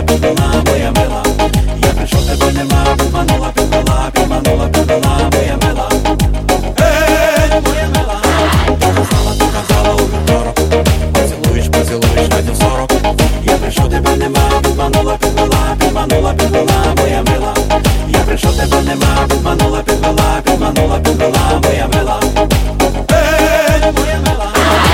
підвела, моя мила. Я прийшов, тебе нема, підманула, підвела, підманула, підвела, моя мила. Моя мила. Ти казала у вівторок, поцілуєш, поцілуєш, радів 40. Я прийшов, тебе нема, підманула, підвела, підманула, підвела, моя мила. Я прийшов, тебе нема, підманула, підвела, підманула, підвела, моя мила. Моя мила.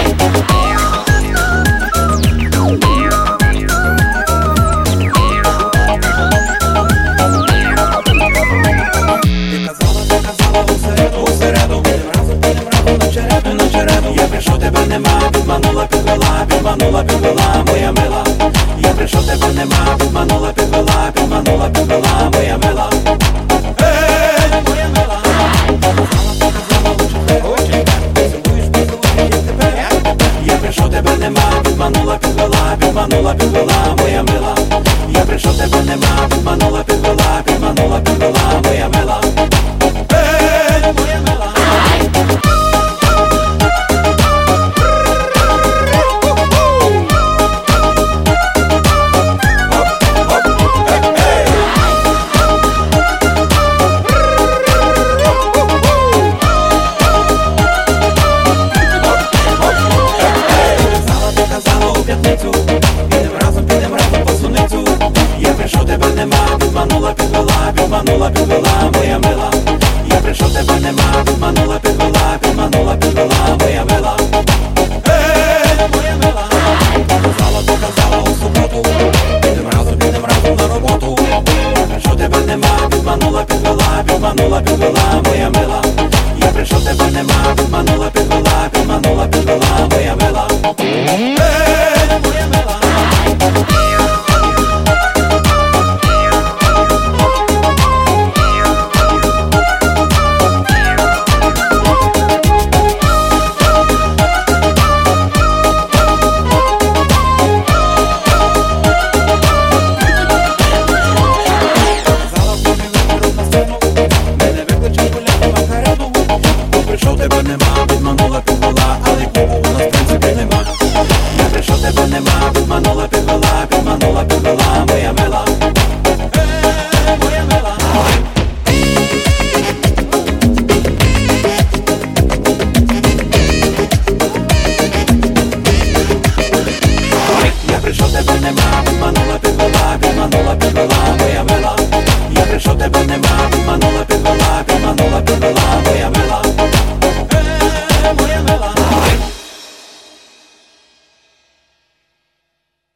Ти казала у середу, підем разом на череду. Я прийшов, тебе нема, підманула, підвела, підманула, підвела, моя мила. Я прийшов, тебе нема, підманула, підвела, підманула, підвела, моя мила. Моя мила. Я прийшов, тебе нема, підманула, підвела, підманула, підвела, моя мила. Я прийшов, тебе нема, підманула, підвела, підманула, підвела, моя мила. Моя мила. Підманула, підвела, моя мила. Я прийшов, тебе нема, підманула, підвела, підманула, підвела, моя мила.